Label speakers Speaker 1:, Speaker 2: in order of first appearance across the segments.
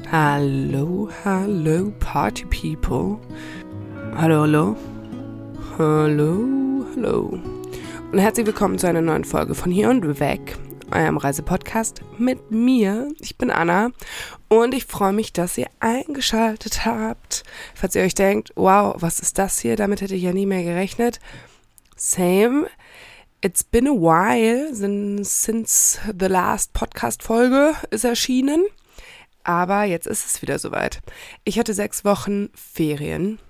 Speaker 1: Hallo, hallo, Party People. Hallo, hallo. Hallo, hallo. Und herzlich willkommen zu einer neuen Folge von Hier und Weg, eurem Reisepodcast mit mir. Ich bin Anna und ich freue mich, dass ihr eingeschaltet habt. Falls ihr euch denkt, wow, was ist das hier? Damit hätte ich ja nie mehr gerechnet. Same. It's been a while since the last Podcast-Folge ist erschienen. Aber jetzt ist es wieder soweit. Ich hatte 6 Wochen Ferien.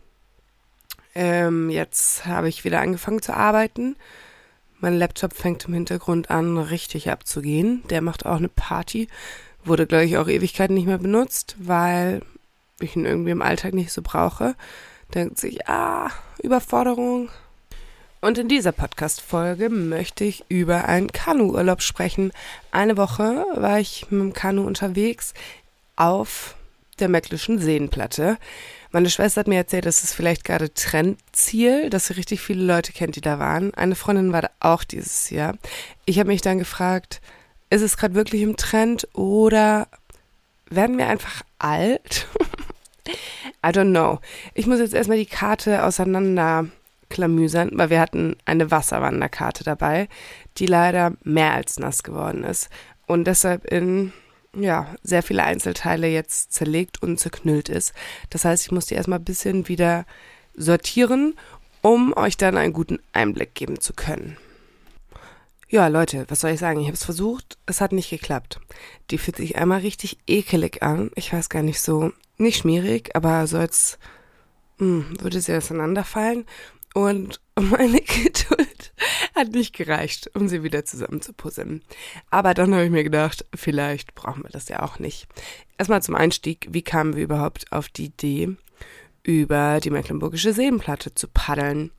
Speaker 1: Jetzt habe ich wieder angefangen zu arbeiten. Mein Laptop fängt im Hintergrund an, richtig abzugehen. Der macht auch eine Party. Wurde, glaube ich, auch Ewigkeiten nicht mehr benutzt, weil ich ihn irgendwie im Alltag nicht so brauche. Denkt sich, Überforderung. Und in dieser Podcast-Folge möchte ich über einen Kanuurlaub sprechen. Eine Woche war ich mit dem Kanu unterwegs auf der Mecklischen Seenplatte. Meine Schwester hat mir erzählt, dass es vielleicht gerade Trendziel, dass sie richtig viele Leute kennt, die da waren. Eine Freundin war da auch dieses Jahr. Ich habe mich dann gefragt, ist es gerade wirklich im Trend oder werden wir einfach alt? I don't know. Ich muss jetzt erstmal die Karte auseinanderklamüsern, weil wir hatten eine Wasserwanderkarte dabei, die leider mehr als nass geworden ist und deshalb in sehr viele Einzelteile jetzt zerlegt und zerknüllt ist. Das heißt, ich muss die erstmal ein bisschen wieder sortieren, um euch dann einen guten Einblick geben zu können. Ja, Leute, was soll ich sagen? Ich habe es versucht, es hat nicht geklappt. Die fühlt sich einmal richtig ekelig an. Ich weiß gar nicht so, nicht schmierig, aber so als würde sie auseinanderfallen. Und meine Geduld hat nicht gereicht, um sie wieder zusammenzupuzzeln. Aber dann habe ich mir gedacht, vielleicht brauchen wir das ja auch nicht. Erstmal zum Einstieg, wie kamen wir überhaupt auf die Idee, über die Mecklenburgische Seenplatte zu paddeln?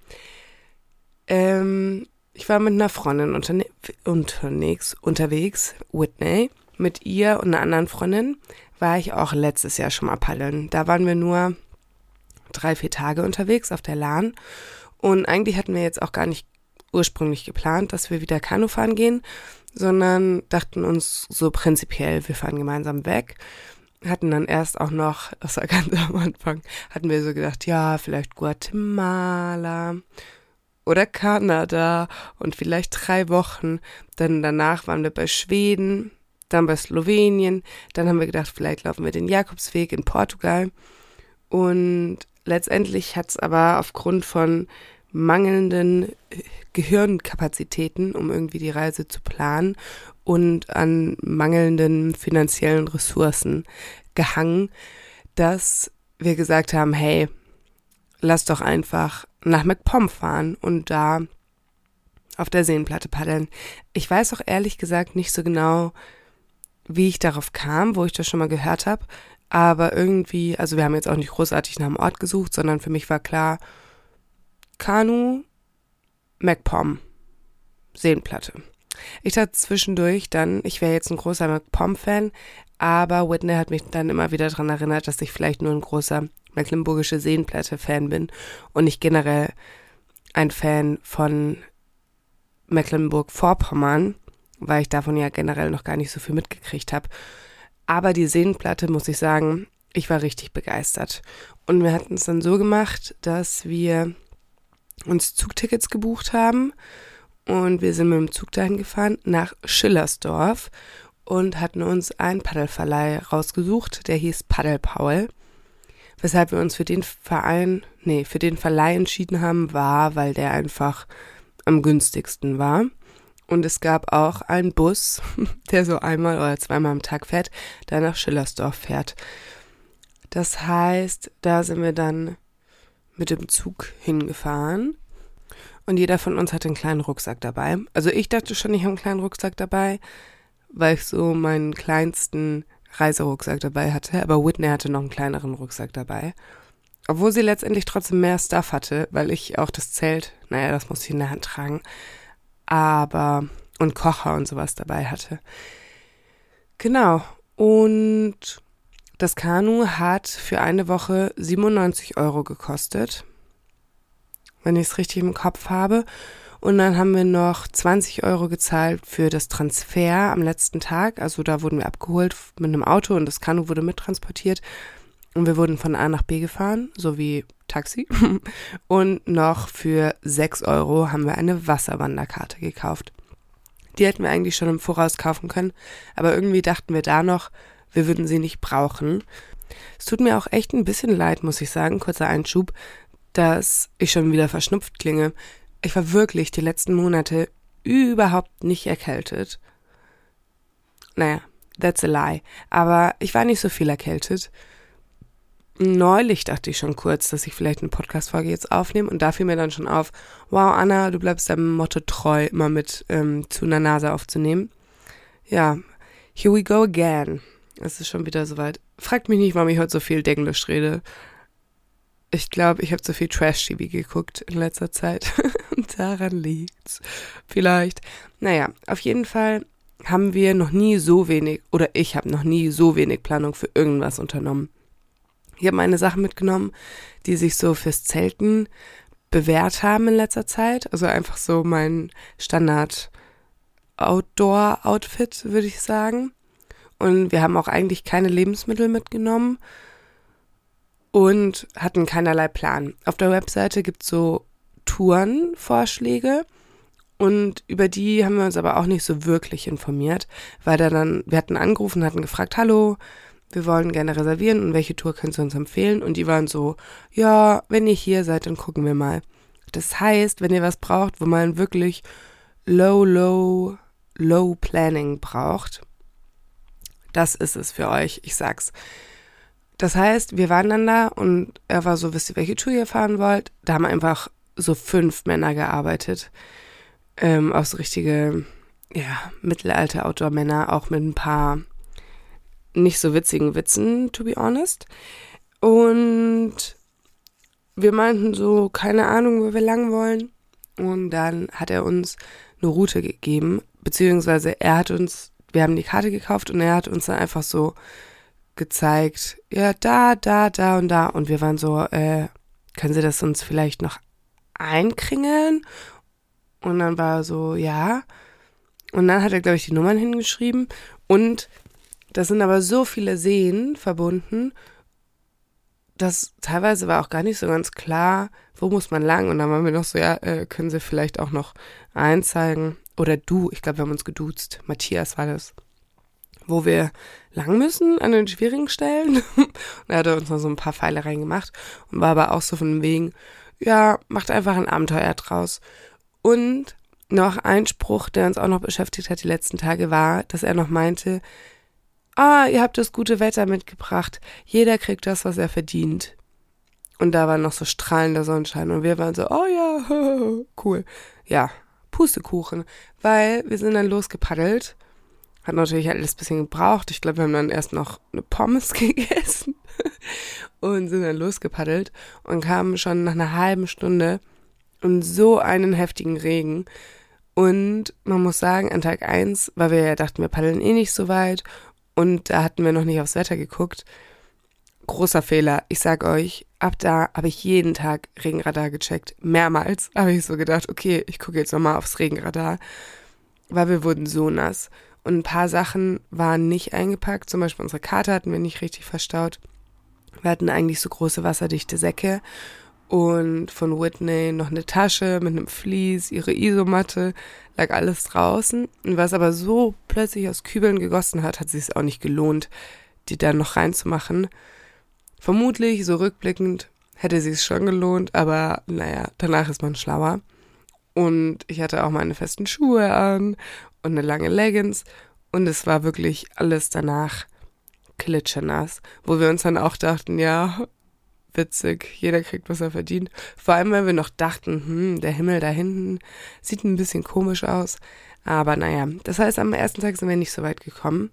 Speaker 1: Ich war mit einer Freundin unterwegs, Whitney. Mit ihr und einer anderen Freundin war ich auch letztes Jahr schon mal paddeln. Da waren wir nur 3-4 Tage unterwegs auf der Lahn. Und eigentlich hatten wir jetzt auch gar nicht ursprünglich geplant, dass wir wieder Kanu fahren gehen, sondern dachten uns so prinzipiell, wir fahren gemeinsam weg. Hatten dann erst auch noch, das war ganz am Anfang, hatten wir so gedacht, ja, vielleicht Guatemala oder Kanada und vielleicht 3 Wochen. Dann danach waren wir bei Schweden, dann bei Slowenien. Dann haben wir gedacht, vielleicht laufen wir den Jakobsweg in Portugal. Und letztendlich hat es aber aufgrund von mangelnden Gehirnkapazitäten, um irgendwie die Reise zu planen und an mangelnden finanziellen Ressourcen gehangen, dass wir gesagt haben, hey, lass doch einfach nach MacPom fahren und da auf der Seenplatte paddeln. Ich weiß auch ehrlich gesagt nicht so genau, wie ich darauf kam, wo ich das schon mal gehört habe, aber irgendwie, also wir haben jetzt auch nicht großartig nach einem Ort gesucht, sondern für mich war klar, Kanu, MacPom, Seenplatte. Ich dachte zwischendurch dann, ich wäre jetzt ein großer MacPom-Fan, aber Whitney hat mich dann immer wieder daran erinnert, dass ich vielleicht nur ein großer Mecklenburgische Seenplatte-Fan bin und nicht generell ein Fan von Mecklenburg-Vorpommern, weil ich davon ja generell noch gar nicht so viel mitgekriegt habe. Aber die Seenplatte, muss ich sagen, ich war richtig begeistert. Und wir hatten es dann so gemacht, dass wir uns Zugtickets gebucht haben und wir sind mit dem Zug dahin gefahren nach Schillersdorf und hatten uns einen Paddelverleih rausgesucht, der hieß Paddel Paul. Weshalb wir uns für den Verleih entschieden haben, war, weil der einfach am günstigsten war. Und es gab auch einen Bus, der so einmal oder zweimal am Tag fährt, der nach Schillersdorf fährt. Das heißt, da sind wir dann mit dem Zug hingefahren und jeder von uns hatte einen kleinen Rucksack dabei. Also ich dachte schon, ich habe einen kleinen Rucksack dabei, weil ich so meinen kleinsten Reiserucksack dabei hatte, aber Whitney hatte noch einen kleineren Rucksack dabei. Obwohl sie letztendlich trotzdem mehr Stuff hatte, weil ich auch das Zelt, das musste ich in der Hand tragen, und Kocher und sowas dabei hatte. Genau. Und das Kanu hat für eine Woche 97 € gekostet, wenn ich es richtig im Kopf habe. Und dann haben wir noch 20 Euro gezahlt für das Transfer am letzten Tag. Also da wurden wir abgeholt mit einem Auto und das Kanu wurde mittransportiert. Und wir wurden von A nach B gefahren, sowie Taxi. Und noch für 6 Euro haben wir eine Wasserwanderkarte gekauft. Die hätten wir eigentlich schon im Voraus kaufen können, aber irgendwie dachten wir da noch, wir würden sie nicht brauchen. Es tut mir auch echt ein bisschen leid, muss ich sagen, kurzer Einschub, dass ich schon wieder verschnupft klinge. Ich war wirklich die letzten Monate überhaupt nicht erkältet. Naja, that's a lie. Aber ich war nicht so viel erkältet. Neulich dachte ich schon kurz, dass ich vielleicht eine Podcast-Folge jetzt aufnehme und da fiel mir dann schon auf, wow, Anna, du bleibst deinem Motto treu, immer mit zu einer Nase aufzunehmen. Ja, here we go again. Es ist schon wieder soweit. Fragt mich nicht, warum ich heute so viel Denglisch rede. Ich glaube, ich habe zu viel Trash-TV geguckt in letzter Zeit und daran liegt's. Vielleicht. Naja, auf jeden Fall haben wir noch nie so wenig, oder ich habe noch nie so wenig Planung für irgendwas unternommen. Ich habe meine Sachen mitgenommen, die sich so fürs Zelten bewährt haben in letzter Zeit. Also einfach so mein Standard-Outdoor-Outfit, würde ich sagen. Und wir haben auch eigentlich keine Lebensmittel mitgenommen und hatten keinerlei Plan. Auf der Webseite gibt es so Tourenvorschläge und über die haben wir uns aber auch nicht so wirklich informiert, weil wir hatten angerufen und hatten gefragt, hallo, wir wollen gerne reservieren und welche Tour könnt ihr uns empfehlen? Und die waren so, ja, wenn ihr hier seid, dann gucken wir mal. Das heißt, wenn ihr was braucht, wo man wirklich low Planning braucht, das ist es für euch, ich sag's. Das heißt, wir waren dann da und er war so, wisst ihr, welche Tour ihr fahren wollt? Da haben einfach so 5 Männer gearbeitet, auch so richtige, ja, Mittelalter-Outdoor-Männer, auch mit ein paar nicht so witzigen Witzen, to be honest. Und wir meinten so, keine Ahnung, wo wir lang wollen. Und dann hat er uns eine Route gegeben, beziehungsweise wir haben die Karte gekauft und er hat uns dann einfach so gezeigt, ja, da und da. Und wir waren so, können Sie das uns vielleicht noch einkringeln? Und dann war er so, ja. Und dann hat er, glaube ich, die Nummern hingeschrieben und das sind aber so viele Seen verbunden, dass teilweise war auch gar nicht so ganz klar, wo muss man lang. Und dann waren wir noch so, ja, können Sie vielleicht auch noch einzeigen. Oder du, ich glaube, wir haben uns geduzt. Matthias war das. Wo wir lang müssen an den schwierigen Stellen. Und er hat uns noch so ein paar Pfeile reingemacht und war aber auch so von wegen, ja, macht einfach ein Abenteuer draus. Und noch ein Spruch, der uns auch noch beschäftigt hat die letzten Tage, war, dass er noch meinte, ihr habt das gute Wetter mitgebracht. Jeder kriegt das, was er verdient. Und da war noch so strahlender Sonnenschein. Und wir waren so, oh ja, cool. Ja, Pustekuchen. Weil wir sind dann losgepaddelt. Hat natürlich alles ein bisschen gebraucht. Ich glaube, wir haben dann erst noch eine Pommes gegessen. Und sind dann losgepaddelt. Und kamen schon nach einer halben Stunde in so einen heftigen Regen. Und man muss sagen, an Tag 1, weil wir ja dachten, wir paddeln eh nicht so weit. Und da hatten wir noch nicht aufs Wetter geguckt. Großer Fehler. Ich sag euch, ab da habe ich jeden Tag Regenradar gecheckt. Mehrmals habe ich so gedacht, okay, ich gucke jetzt nochmal aufs Regenradar. Weil wir wurden so nass. Und ein paar Sachen waren nicht eingepackt. Zum Beispiel unsere Karte hatten wir nicht richtig verstaut. Wir hatten eigentlich so große wasserdichte Säcke. Und von Whitney noch eine Tasche mit einem Vlies, ihre Isomatte, lag alles draußen. Und was aber so plötzlich aus Kübeln gegossen hat, hat es sich auch nicht gelohnt, die dann noch reinzumachen. Vermutlich, so rückblickend, hätte sie es schon gelohnt, aber naja, danach ist man schlauer. Und ich hatte auch meine festen Schuhe an und eine lange Leggings. Und es war wirklich alles danach klitschenass, wo wir uns dann auch dachten, ja, witzig, jeder kriegt, was er verdient. Vor allem, weil wir noch dachten, der Himmel da hinten sieht ein bisschen komisch aus. Aber naja, das heißt, am ersten Tag sind wir nicht so weit gekommen.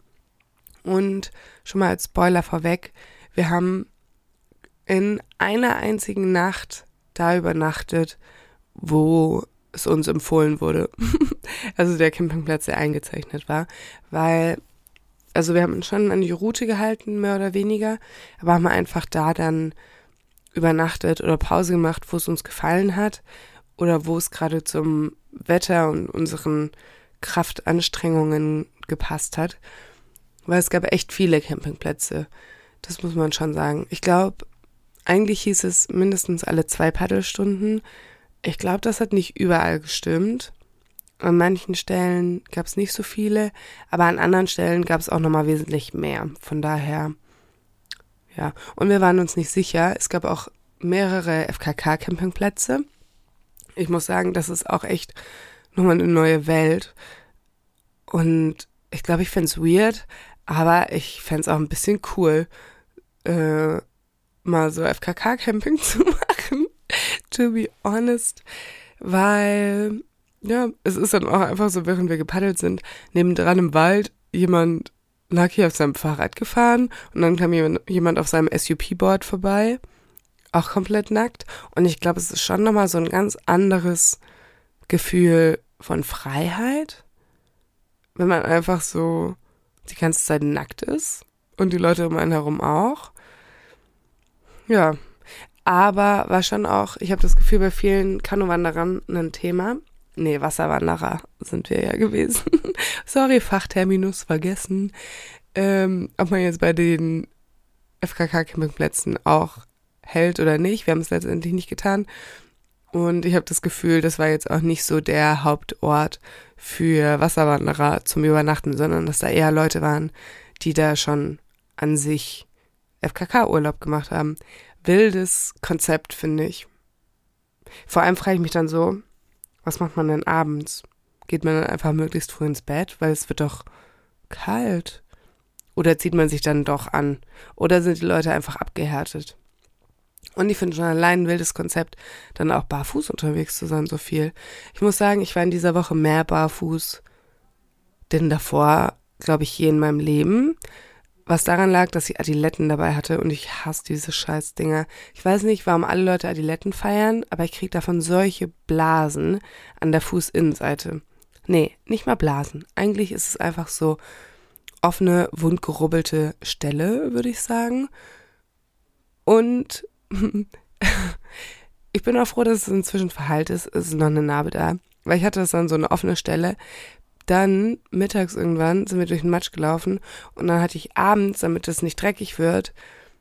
Speaker 1: Und schon mal als Spoiler vorweg, wir haben in einer einzigen Nacht da übernachtet, wo es uns empfohlen wurde. Also der Campingplatz, der eingezeichnet war. Weil, also wir haben uns schon an die Route gehalten, mehr oder weniger, aber haben einfach da dann übernachtet oder Pause gemacht, wo es uns gefallen hat oder wo es gerade zum Wetter und unseren Kraftanstrengungen gepasst hat. Weil es gab echt viele Campingplätze. Das muss man schon sagen. Ich glaube, eigentlich hieß es mindestens alle 2 Paddelstunden. Ich glaube, das hat nicht überall gestimmt. An manchen Stellen gab es nicht so viele, aber an anderen Stellen gab es auch nochmal wesentlich mehr. Von daher, ja. Und wir waren uns nicht sicher. Es gab auch mehrere FKK-Campingplätze. Ich muss sagen, das ist auch echt nochmal eine neue Welt. Und ich glaube, ich fände es weird, aber ich fände es auch ein bisschen cool, mal so FKK-Camping zu machen, to be honest. Weil, ja, es ist dann auch einfach so, während wir gepaddelt sind, nebendran im Wald jemand lag hier auf seinem Fahrrad gefahren und dann kam jemand auf seinem SUP-Board vorbei, auch komplett nackt. Und ich glaube, es ist schon nochmal so ein ganz anderes Gefühl von Freiheit, wenn man einfach so die ganze Zeit nackt ist und die Leute um einen herum auch. Ja, aber war schon auch, ich habe das Gefühl, bei vielen Kanuwanderern ein Thema. Nee, Wasserwanderer sind wir ja gewesen. Sorry, Fachterminus vergessen. Ob man jetzt bei den FKK-Campingplätzen auch hält oder nicht. Wir haben es letztendlich nicht getan. Und ich habe das Gefühl, das war jetzt auch nicht so der Hauptort für Wasserwanderer zum Übernachten, sondern dass da eher Leute waren, die da schon an sich FKK-Urlaub gemacht haben. Wildes Konzept, finde ich. Vor allem frage ich mich dann so, was macht man denn abends? Geht man dann einfach möglichst früh ins Bett, weil es wird doch kalt? Oder zieht man sich dann doch an? Oder sind die Leute einfach abgehärtet? Und ich finde schon allein ein wildes Konzept, dann auch barfuß unterwegs zu sein, so viel. Ich muss sagen, ich war in dieser Woche mehr barfuß denn davor, glaube ich, je in meinem Leben. Was daran lag, dass ich Adiletten dabei hatte und ich hasse diese Scheißdinger. Ich weiß nicht, warum alle Leute Adiletten feiern, aber ich kriege davon solche Blasen an der Fußinnenseite. Nee, nicht mal Blasen. Eigentlich ist es einfach so offene, wundgerubbelte Stelle, würde ich sagen. Und ich bin auch froh, dass es inzwischen verheilt ist. Es ist noch eine Narbe da. Weil ich hatte das dann so eine offene Stelle. Dann mittags irgendwann sind wir durch den Matsch gelaufen und dann hatte ich abends, damit es nicht dreckig wird,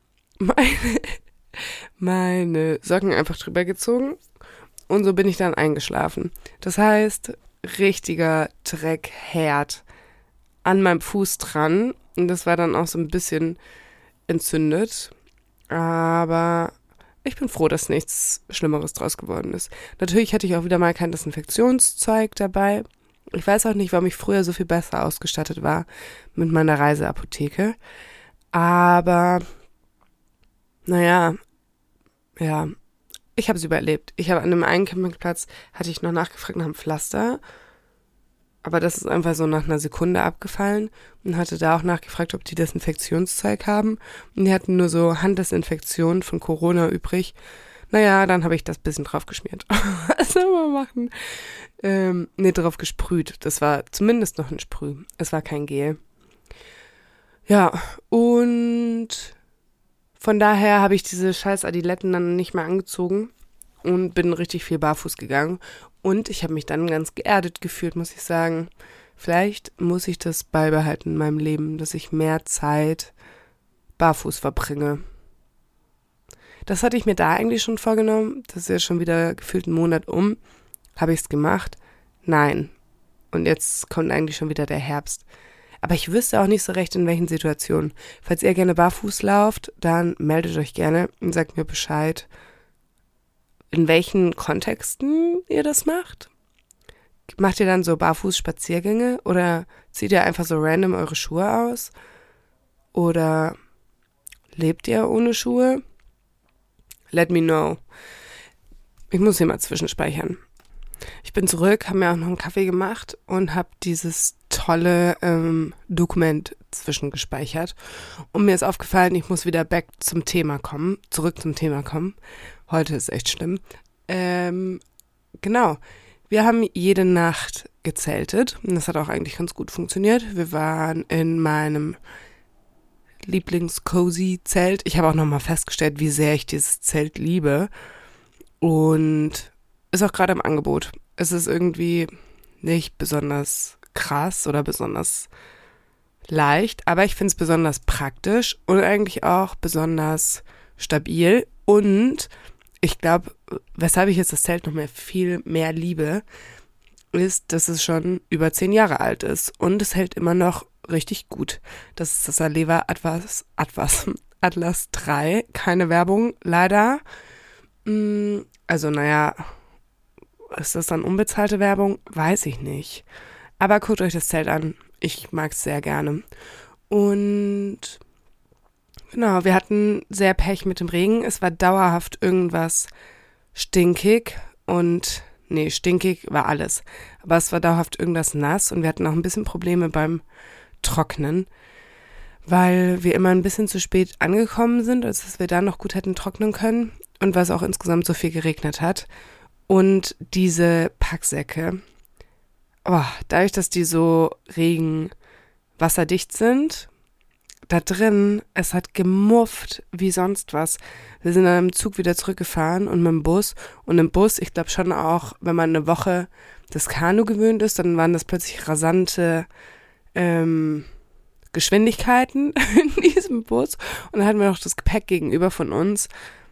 Speaker 1: meine Socken einfach drüber gezogen und so bin ich dann eingeschlafen. Das heißt, richtiger Dreckherd an meinem Fuß dran und das war dann auch so ein bisschen entzündet, aber ich bin froh, dass nichts Schlimmeres draus geworden ist. Natürlich hatte ich auch wieder mal kein Desinfektionszeug dabei. Ich weiß auch nicht, warum ich früher so viel besser ausgestattet war mit meiner Reiseapotheke. Aber, naja, ja, ich habe es überlebt. Ich habe an einem einen Campingplatz, hatte ich noch nachgefragt nach einem Pflaster. Aber das ist einfach so nach einer Sekunde abgefallen. Und hatte da auch nachgefragt, ob die Desinfektionszeug haben. Und die hatten nur so Handdesinfektion von Corona übrig. Naja, dann habe ich das bisschen drauf geschmiert. Was soll man machen? Drauf gesprüht. Das war zumindest noch ein Sprüh. Es war kein Gel. Ja, und von daher habe ich diese scheiß Adiletten dann nicht mehr angezogen und bin richtig viel barfuß gegangen. Und ich habe mich dann ganz geerdet gefühlt, muss ich sagen. Vielleicht muss ich das beibehalten in meinem Leben, dass ich mehr Zeit barfuß verbringe. Das hatte ich mir da eigentlich schon vorgenommen. Das ist ja schon wieder gefühlt einen Monat um. Habe ich es gemacht? Nein. Und jetzt kommt eigentlich schon wieder der Herbst. Aber ich wüsste auch nicht so recht, in welchen Situationen. Falls ihr gerne barfuß lauft, dann meldet euch gerne und sagt mir Bescheid, in welchen Kontexten ihr das macht. Macht ihr dann so Barfuß-Spaziergänge oder zieht ihr einfach so random eure Schuhe aus? Oder lebt ihr ohne Schuhe? Let me know. Ich muss hier mal zwischenspeichern. Ich bin zurück, habe mir auch noch einen Kaffee gemacht und habe dieses tolle Dokument zwischengespeichert. Und mir ist aufgefallen, ich muss wieder zurück zum Thema kommen. Heute ist echt schlimm. Genau. Wir haben jede Nacht gezeltet und das hat auch eigentlich ganz gut funktioniert. Wir waren in meinem Lieblings-Cozy-Zelt. Ich habe auch nochmal festgestellt, wie sehr ich dieses Zelt liebe und ist auch gerade im Angebot. Es ist irgendwie nicht besonders krass oder besonders leicht, aber ich finde es besonders praktisch und eigentlich auch besonders stabil. Und ich glaube, weshalb ich jetzt das Zelt noch viel mehr liebe, ist, dass es schon über 10 Jahre alt ist und es hält immer noch richtig gut. Das ist das Aleva Atlas 3. Keine Werbung, leider. Also, naja, ist das dann unbezahlte Werbung? Weiß ich nicht. Aber guckt euch das Zelt an. Ich mag es sehr gerne. Und genau, wir hatten sehr Pech mit dem Regen. Es war dauerhaft irgendwas stinkig und nee, stinkig war alles. Aber es war dauerhaft irgendwas nass und wir hatten auch ein bisschen Probleme beim Trocknen, weil wir immer ein bisschen zu spät angekommen sind, als dass wir da noch gut hätten trocknen können und weil es auch insgesamt so viel geregnet hat. Und diese Packsäcke, dadurch, dass die so regenwasserdicht sind, da drin, es hat gemufft wie sonst was. Wir sind dann im Zug wieder zurückgefahren und mit dem Bus. Und im Bus, ich glaube schon auch, wenn man eine Woche das Kanu gewöhnt ist, dann waren das plötzlich rasante Geschwindigkeiten in diesem Bus. Und dann hatten wir noch das Gepäck gegenüber von uns.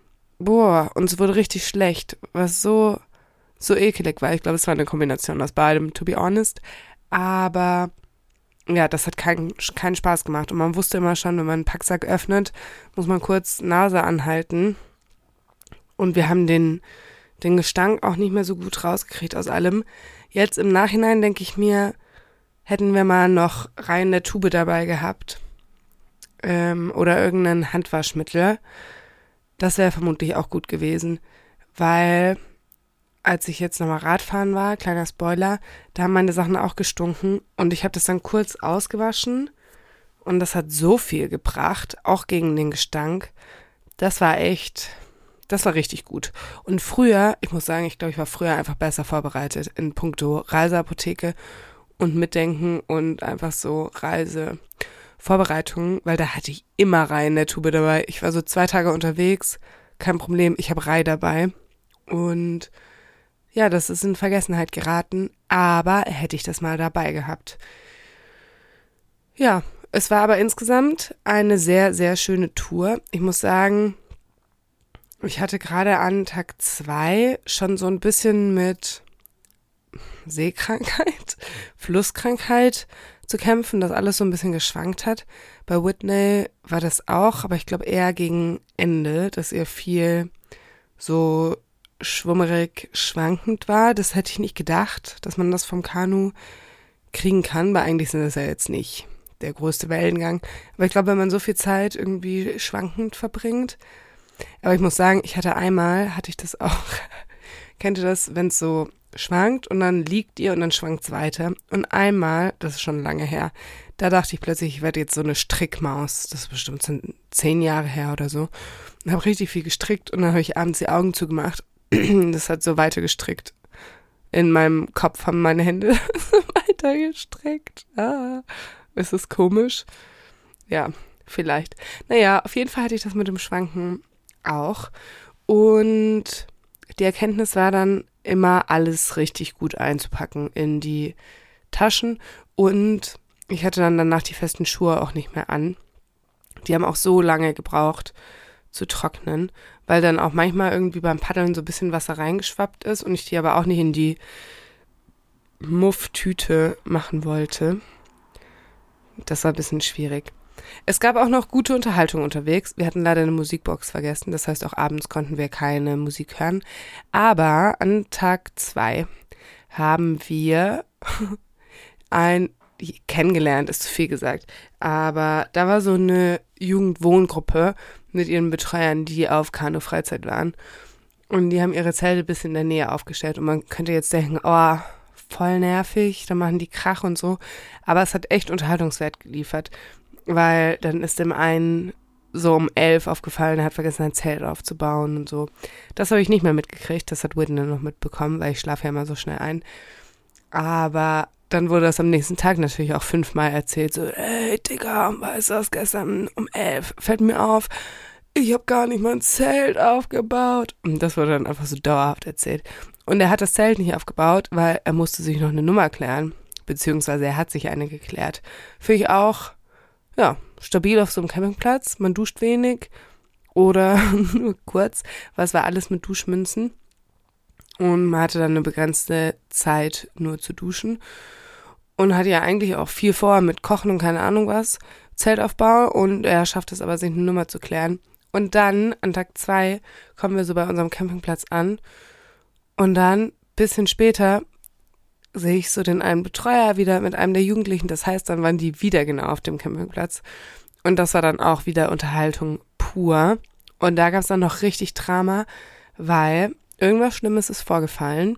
Speaker 1: Uns wurde richtig schlecht, was so ekelig war. Ich glaube, es war eine Kombination aus beidem, to be honest. Aber ja, das hat keinen Spaß gemacht. Und man wusste immer schon, wenn man einen Packsack öffnet, muss man kurz Nase anhalten. Und wir haben den Gestank auch nicht mehr so gut rausgekriegt aus allem. Jetzt im Nachhinein denke ich mir, hätten wir mal noch rein eine Tube dabei gehabt. Oder irgendein Handwaschmittel. Das wäre vermutlich auch gut gewesen. Weil als ich jetzt nochmal Radfahren war, kleiner Spoiler, da haben meine Sachen auch gestunken und ich habe das dann kurz ausgewaschen und das hat so viel gebracht, auch gegen den Gestank. Das war richtig gut. Und früher, ich muss sagen, ich glaube, ich war früher einfach besser vorbereitet in puncto Reiseapotheke und Mitdenken und einfach so Reisevorbereitungen, weil da hatte ich immer Rei in der Tube dabei. Ich war so 2 Tage unterwegs, kein Problem, ich habe Rei dabei und ja, das ist in Vergessenheit geraten, aber hätte ich das mal dabei gehabt. Ja, es war aber insgesamt eine sehr, sehr schöne Tour. Ich muss sagen, ich hatte gerade an Tag 2 schon so ein bisschen mit Seekrankheit, Flusskrankheit zu kämpfen, dass alles so ein bisschen geschwankt hat. Bei Whitney war das auch, aber ich glaube eher gegen Ende, dass ihr viel so schwummerig schwankend war. Das hätte ich nicht gedacht, dass man das vom Kanu kriegen kann, weil eigentlich sind das ja jetzt nicht der größte Wellengang. Aber ich glaube, wenn man so viel Zeit irgendwie schwankend verbringt. Aber ich muss sagen, hatte ich das auch. Kennt ihr das, wenn es so schwankt und dann liegt ihr und dann schwankt es weiter. Und einmal, das ist schon lange her, da dachte ich plötzlich, ich werde jetzt so eine Strickmaus. Das ist bestimmt 10 Jahre her oder so. Und habe richtig viel gestrickt und dann habe ich abends die Augen zugemacht. Das hat so weiter gestrickt. In meinem Kopf haben meine Hände weiter gestreckt. Ist das komisch? Ja, vielleicht. Naja, auf jeden Fall hatte ich das mit dem Schwanken auch. Und die Erkenntnis war dann immer, alles richtig gut einzupacken in die Taschen. Und ich hatte dann danach die festen Schuhe auch nicht mehr an. Die haben auch so lange gebraucht zu trocknen, weil dann auch manchmal irgendwie beim Paddeln so ein bisschen Wasser reingeschwappt ist und ich die aber auch nicht in die Mufftüte machen wollte. Das war ein bisschen schwierig. Es gab auch noch gute Unterhaltung unterwegs. Wir hatten leider eine Musikbox vergessen, das heißt auch abends konnten wir keine Musik hören. Aber an Tag 2 haben wir kennengelernt, ist zu viel gesagt, aber da war so eine Jugendwohngruppe mit ihren Betreuern, die auf Kanu-Freizeit waren. Und die haben ihre Zelte ein bisschen in der Nähe aufgestellt. Und man könnte jetzt denken, voll nervig, da machen die Krach und so. Aber es hat echt Unterhaltungswert geliefert. Weil dann ist dem einen so um 11 aufgefallen, er hat vergessen, ein Zelt aufzubauen und so. Das habe ich nicht mehr mitgekriegt, das hat Whitney noch mitbekommen, weil ich schlafe ja immer so schnell ein. Aber dann wurde das am nächsten Tag natürlich auch 5-mal erzählt, so, ey, Digga, weißt du was, gestern um 11 fällt mir auf, ich habe gar nicht mein Zelt aufgebaut. Und das wurde dann einfach so dauerhaft erzählt. Und er hat das Zelt nicht aufgebaut, weil er musste sich noch eine Nummer klären. Beziehungsweise er hat sich eine geklärt. Finde ich auch, ja, stabil auf so einem Campingplatz. Man duscht wenig oder nur kurz, weil es war alles mit Duschmünzen. Und man hatte dann eine begrenzte Zeit nur zu duschen. Und hatte ja eigentlich auch viel vor mit Kochen und keine Ahnung was, Zeltaufbau. Und er schafft es aber, sich eine Nummer zu klären. Und dann, an Tag 2, kommen wir so bei unserem Campingplatz an. Und dann, bisschen später, sehe ich so den einen Betreuer wieder mit einem der Jugendlichen. Das heißt, dann waren die wieder genau auf dem Campingplatz. Und das war dann auch wieder Unterhaltung pur. Und da gab es dann noch richtig Drama, weil irgendwas Schlimmes ist vorgefallen.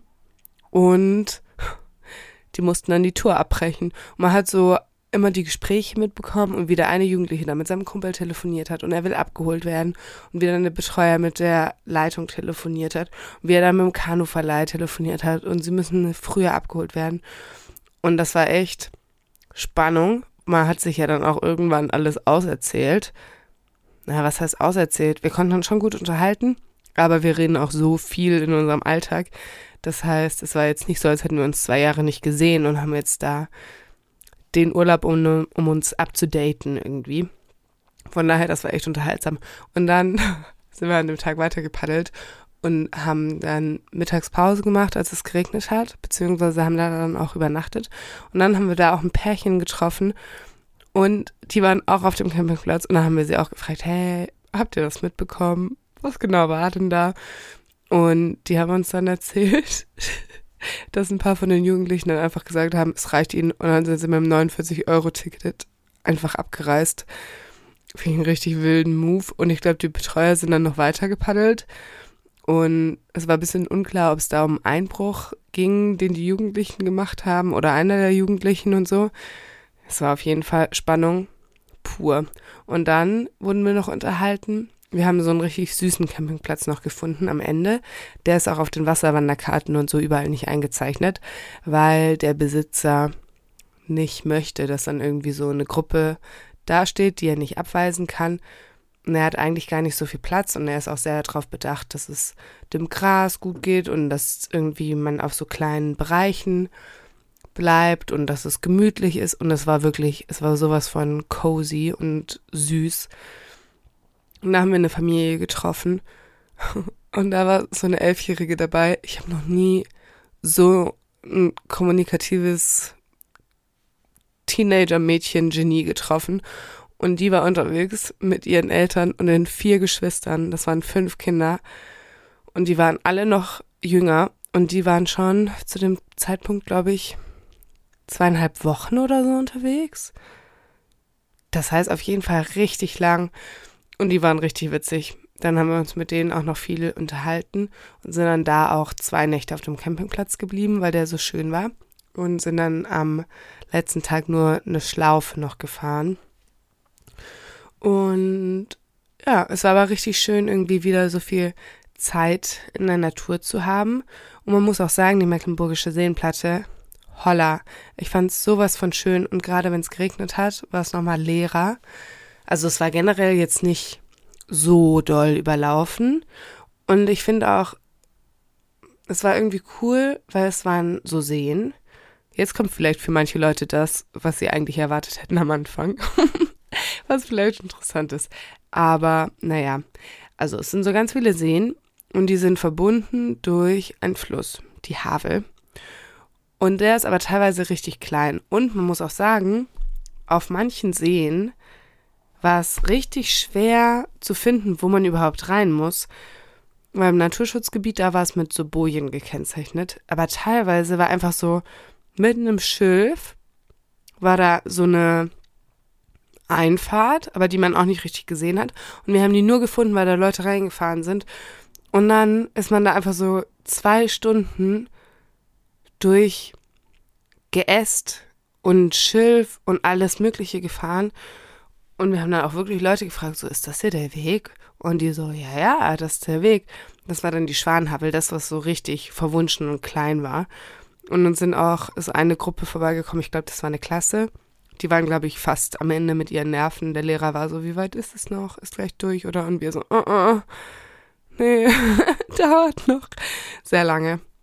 Speaker 1: Und die mussten dann die Tour abbrechen. Und man hat so immer die Gespräche mitbekommen und wie der eine Jugendliche da mit seinem Kumpel telefoniert hat und er will abgeholt werden und wie dann der Betreuer mit der Leitung telefoniert hat und wie er dann mit dem Kanuverleih telefoniert hat und sie müssen früher abgeholt werden. Und das war echt Spannung. Man hat sich ja dann auch irgendwann alles auserzählt. Na, was heißt auserzählt? Wir konnten uns schon gut unterhalten, aber wir reden auch so viel in unserem Alltag. Das heißt, es war jetzt nicht so, als hätten wir uns 2 Jahre nicht gesehen und haben jetzt da den Urlaub, um uns abzudaten irgendwie. Von daher, das war echt unterhaltsam. Und dann sind wir an dem Tag weiter gepaddelt und haben dann Mittagspause gemacht, als es geregnet hat, beziehungsweise haben da dann auch übernachtet. Und dann haben wir da auch ein Pärchen getroffen und die waren auch auf dem Campingplatz und dann haben wir sie auch gefragt, hey, habt ihr das mitbekommen? Was genau war denn da? Und die haben uns dann erzählt, dass ein paar von den Jugendlichen dann einfach gesagt haben, es reicht ihnen und dann sind sie mit dem 49-Euro-Ticket einfach abgereist. Finde ich einen richtig wilden Move und ich glaube, die Betreuer sind dann noch weiter gepaddelt und es war ein bisschen unklar, ob es da um Einbruch ging, den die Jugendlichen gemacht haben oder einer der Jugendlichen und so. Es war auf jeden Fall Spannung pur. Und dann wurden wir noch unterhalten. Wir haben so einen richtig süßen Campingplatz noch gefunden am Ende. Der ist auch auf den Wasserwanderkarten und so überall nicht eingezeichnet, weil der Besitzer nicht möchte, dass dann irgendwie so eine Gruppe dasteht, die er nicht abweisen kann. Und er hat eigentlich gar nicht so viel Platz und er ist auch sehr darauf bedacht, dass es dem Gras gut geht und dass irgendwie man auf so kleinen Bereichen bleibt und dass es gemütlich ist. Und es war sowas von cozy und süß. Und da haben wir eine Familie getroffen und da war so eine 11-Jährige dabei. Ich habe noch nie so ein kommunikatives Teenager-Mädchen-Genie getroffen. Und die war unterwegs mit ihren Eltern und den 4 Geschwistern. Das waren 5 Kinder. Und die waren alle noch jünger. Und die waren schon zu dem Zeitpunkt, glaube ich, 2,5 Wochen oder so unterwegs. Das heißt auf jeden Fall richtig lang. Und die waren richtig witzig. Dann haben wir uns mit denen auch noch viel unterhalten und sind dann da auch 2 Nächte auf dem Campingplatz geblieben, weil der so schön war. Und sind dann am letzten Tag nur eine Schlaufe noch gefahren. Und ja, es war aber richtig schön, irgendwie wieder so viel Zeit in der Natur zu haben. Und man muss auch sagen, die Mecklenburgische Seenplatte, holla. Ich fand es sowas von schön und gerade wenn es geregnet hat, war es nochmal leerer. Also es war generell jetzt nicht so doll überlaufen und ich finde auch, es war irgendwie cool, weil es waren so Seen. Jetzt kommt vielleicht für manche Leute das, was sie eigentlich erwartet hätten am Anfang, was vielleicht interessant ist. Aber naja, also es sind so ganz viele Seen und die sind verbunden durch einen Fluss, die Havel. Und der ist aber teilweise richtig klein und man muss auch sagen, auf manchen Seen war es richtig schwer zu finden, wo man überhaupt rein muss. Weil im Naturschutzgebiet, da war es mit so Bojen gekennzeichnet. Aber teilweise war einfach so, mitten im Schilf war da so eine Einfahrt, aber die man auch nicht richtig gesehen hat. Und wir haben die nur gefunden, weil da Leute reingefahren sind. Und dann ist man da einfach so 2 Stunden durch Geäst und Schilf und alles Mögliche gefahren. Und wir haben dann auch wirklich Leute gefragt, so, ist das hier der Weg? Und die so, ja, das ist der Weg. Das war dann die Schwanhavel, das, was so richtig verwunschen und klein war. Und uns ist eine Gruppe vorbeigekommen, ich glaube, das war eine Klasse. Die waren, glaube ich, fast am Ende mit ihren Nerven. Der Lehrer war so, wie weit ist es noch? Ist gleich durch, oder? Und wir so, nee, dauert noch. Sehr lange.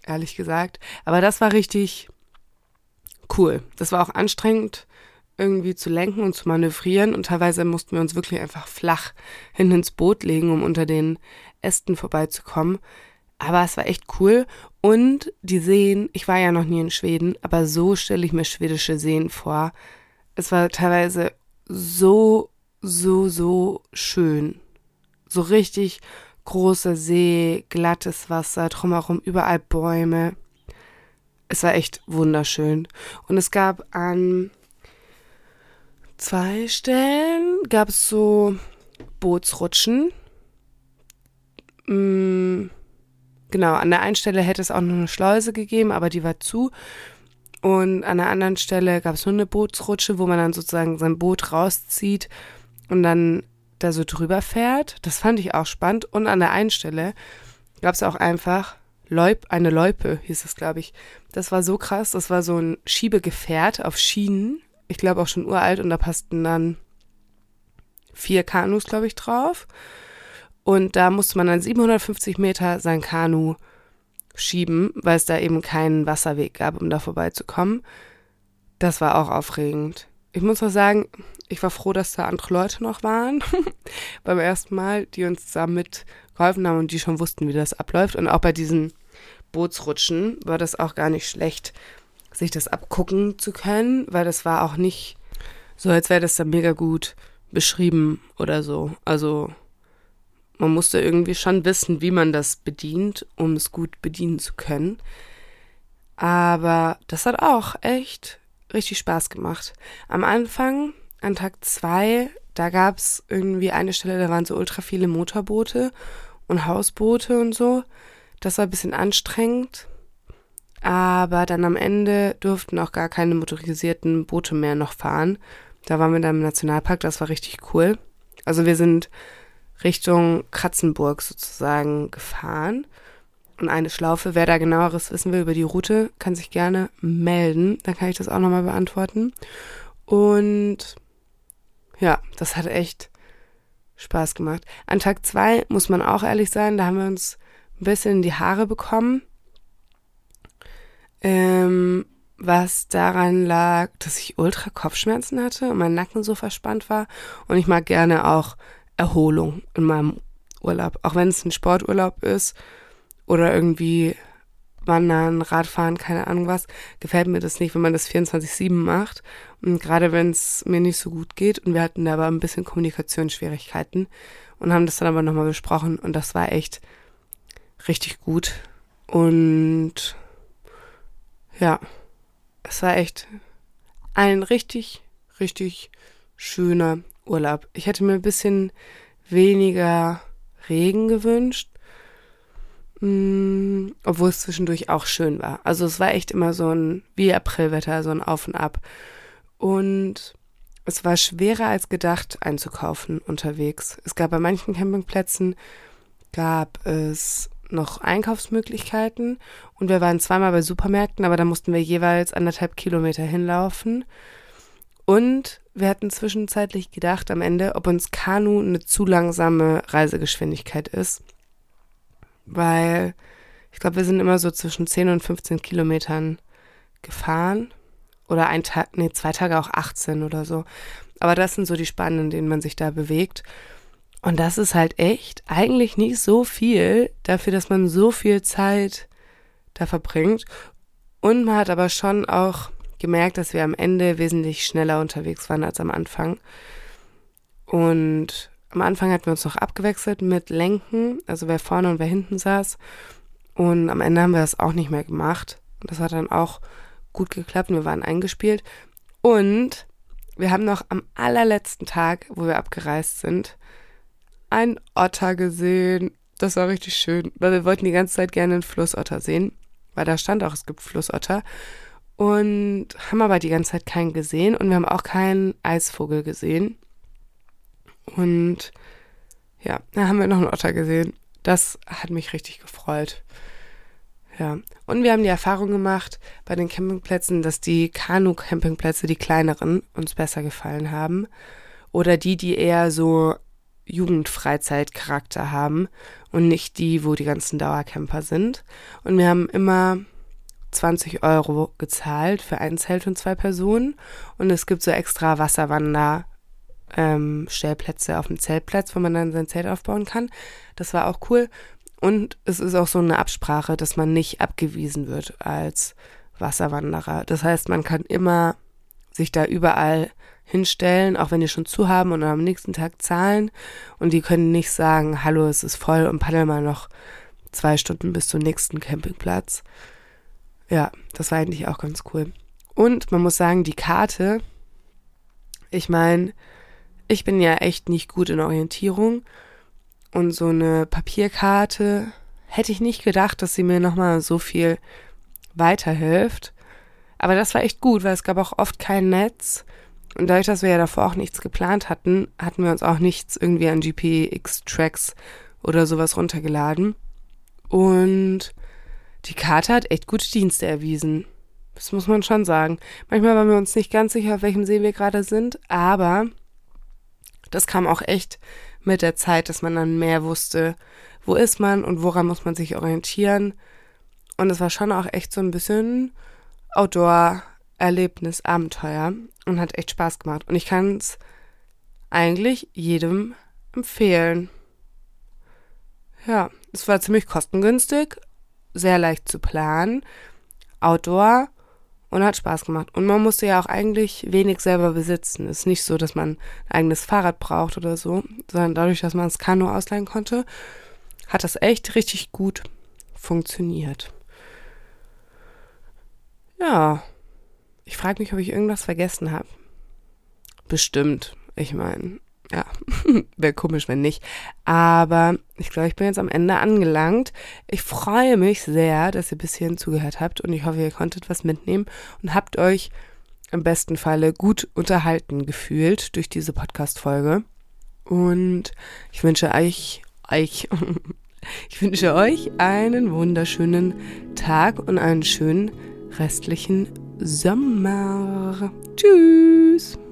Speaker 1: ehrlich gesagt. Aber das war richtig cool. Das war auch anstrengend, irgendwie zu lenken und zu manövrieren. Und teilweise mussten wir uns wirklich einfach flach hin ins Boot legen, um unter den Ästen vorbeizukommen. Aber es war echt cool. Und die Seen, ich war ja noch nie in Schweden, aber so stelle ich mir schwedische Seen vor. Es war teilweise so schön. So richtig großer See, glattes Wasser, drumherum überall Bäume. Es war echt wunderschön. Und es gab an 2 Stellen, gab es so Bootsrutschen. Genau, an der einen Stelle hätte es auch noch eine Schleuse gegeben, aber die war zu. Und an der anderen Stelle gab es nur eine Bootsrutsche, wo man dann sozusagen sein Boot rauszieht und dann da so drüber fährt. Das fand ich auch spannend. Und an der einen Stelle gab es auch einfach eine Loipe, hieß es, glaube ich. Das war so krass. Das war so ein Schiebegefährt auf Schienen. Ich glaube auch schon uralt. Und da passten dann 4 Kanus, glaube ich, drauf. Und da musste man dann 750 Meter sein Kanu schieben, weil es da eben keinen Wasserweg gab, um da vorbeizukommen. Das war auch aufregend. Ich muss noch sagen, ich war froh, dass da andere Leute noch waren beim ersten Mal, die uns da mitgeholfen haben und die schon wussten, wie das abläuft. Und auch bei diesen Bootsrutschen war das auch gar nicht schlecht, sich das abgucken zu können, weil das war auch nicht so, als wäre das da mega gut beschrieben oder so. Also man musste irgendwie schon wissen, wie man das bedient, um es gut bedienen zu können. Aber das hat auch echt richtig Spaß gemacht. Am Anfang, an Tag 2, da gab es irgendwie eine Stelle, da waren so ultra viele Motorboote und Hausboote und so. Das war ein bisschen anstrengend. Aber dann am Ende durften auch gar keine motorisierten Boote mehr noch fahren. Da waren wir dann im Nationalpark, das war richtig cool. Also wir sind Richtung Kratzenburg sozusagen gefahren. Und eine Schlaufe, wer da genaueres wissen will über die Route, kann sich gerne melden. Dann kann ich das auch nochmal beantworten. Und ja, das hat echt Spaß gemacht. An Tag 2 muss man auch ehrlich sein, da haben wir uns ein bisschen in die Haare bekommen. Was daran lag, dass ich ultra Kopfschmerzen hatte und mein Nacken so verspannt war. Und ich mag gerne auch Erholung in meinem Urlaub. Auch wenn es ein Sporturlaub ist oder irgendwie Wandern, Radfahren, keine Ahnung was, gefällt mir das nicht, wenn man das 24/7 macht. Und gerade wenn es mir nicht so gut geht. Und wir hatten da aber ein bisschen Kommunikationsschwierigkeiten und haben das dann aber nochmal besprochen. Und das war echt richtig gut. Und ja, es war echt ein richtig schöner Urlaub. Ich hätte mir ein bisschen weniger Regen gewünscht, obwohl es zwischendurch auch schön war. Also es war echt immer so ein, wie Aprilwetter, so ein Auf und Ab. Und es war schwerer als gedacht einzukaufen unterwegs. Es gab bei manchen Campingplätzen, gab es noch Einkaufsmöglichkeiten und wir waren zweimal bei Supermärkten, aber da mussten wir jeweils 1,5 Kilometer hinlaufen. Und wir hatten zwischenzeitlich gedacht am Ende, ob uns Kanu eine zu langsame Reisegeschwindigkeit ist. Weil ich glaube, wir sind immer so zwischen 10 und 15 Kilometern gefahren. Oder 2 Tage auch 18 oder so. Aber das sind so die Spannen, in denen man sich da bewegt. Und das ist halt echt eigentlich nicht so viel dafür, dass man so viel Zeit da verbringt. Und man hat aber schon auch gemerkt, dass wir am Ende wesentlich schneller unterwegs waren als am Anfang. Und am Anfang hatten wir uns noch abgewechselt mit Lenken, also wer vorne und wer hinten saß. Und am Ende haben wir das auch nicht mehr gemacht. Und das hat dann auch gut geklappt und wir waren eingespielt. Und wir haben noch am allerletzten Tag, wo wir abgereist sind, einen Otter gesehen. Das war richtig schön, weil wir wollten die ganze Zeit gerne einen Flussotter sehen, weil da stand auch, es gibt Flussotter. Und haben aber die ganze Zeit keinen gesehen und wir haben auch keinen Eisvogel gesehen. Und ja, da haben wir noch einen Otter gesehen. Das hat mich richtig gefreut. Ja, und wir haben die Erfahrung gemacht bei den Campingplätzen, dass die Kanu-Campingplätze, die kleineren, uns besser gefallen haben. Oder die eher so Jugendfreizeitcharakter haben und nicht die, wo die ganzen Dauercamper sind. Und wir haben immer 20 € gezahlt für ein Zelt und 2 Personen. Und es gibt so extra Stellplätze auf dem Zeltplatz, wo man dann sein Zelt aufbauen kann. Das war auch cool. Und es ist auch so eine Absprache, dass man nicht abgewiesen wird als Wasserwanderer. Das heißt, man kann immer sich da überall hinstellen, auch wenn die schon zu haben und am nächsten Tag zahlen. Und die können nicht sagen, hallo, es ist voll und paddel mal noch 2 Stunden bis zum nächsten Campingplatz. Ja, das war eigentlich auch ganz cool. Und man muss sagen, die Karte, ich meine, ich bin ja echt nicht gut in Orientierung und so eine Papierkarte hätte ich nicht gedacht, dass sie mir nochmal so viel weiterhilft. Aber das war echt gut, weil es gab auch oft kein Netz. Und dadurch, dass wir ja davor auch nichts geplant hatten, hatten wir uns auch nichts irgendwie an GPX-Tracks oder sowas runtergeladen. Und die Karte hat echt gute Dienste erwiesen. Das muss man schon sagen. Manchmal waren wir uns nicht ganz sicher, auf welchem See wir gerade sind, aber das kam auch echt mit der Zeit, dass man dann mehr wusste, wo ist man und woran muss man sich orientieren. Und es war schon auch echt so ein bisschen Outdoor-Erlebnis, Abenteuer und hat echt Spaß gemacht. Und ich kann es eigentlich jedem empfehlen. Ja, es war ziemlich kostengünstig, sehr leicht zu planen, Outdoor und hat Spaß gemacht. Und man musste ja auch eigentlich wenig selber besitzen. Es ist nicht so, dass man ein eigenes Fahrrad braucht oder so, sondern dadurch, dass man das Kanu ausleihen konnte, hat das echt richtig gut funktioniert. Ja, ich frage mich, ob ich irgendwas vergessen habe. Bestimmt. Ich meine, ja, wäre komisch, wenn nicht. Aber ich glaube, ich bin jetzt am Ende angelangt. Ich freue mich sehr, dass ihr bis hierhin zugehört habt und ich hoffe, ihr konntet was mitnehmen und habt euch im besten Falle gut unterhalten gefühlt durch diese Podcast-Folge. Und ich wünsche euch einen wunderschönen Tag und einen schönen restlichen Sommer. Tschüss!